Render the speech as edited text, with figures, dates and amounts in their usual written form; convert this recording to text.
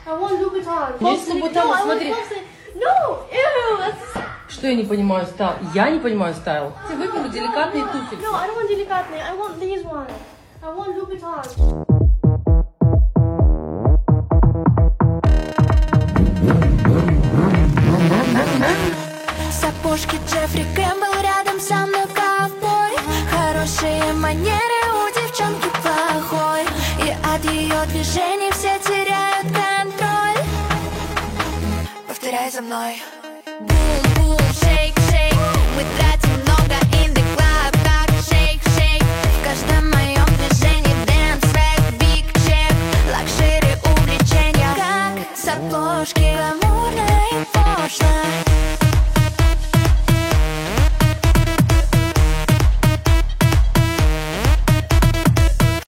I want Louboutin. Есть Лубутан, смотри. No, ew, that's... Что я не понимаю стайл? Я не понимаю стайл. Я выберу деликатные туфельки. No, I don't want деликатные. I want these ones. I want Louboutin. Сапожки Джеффри Кэмпбелл рядом со мной ковбой. Хорошие манеры у девчонки плохой. И от ее движений все теряют контроль. Повторяй за мной.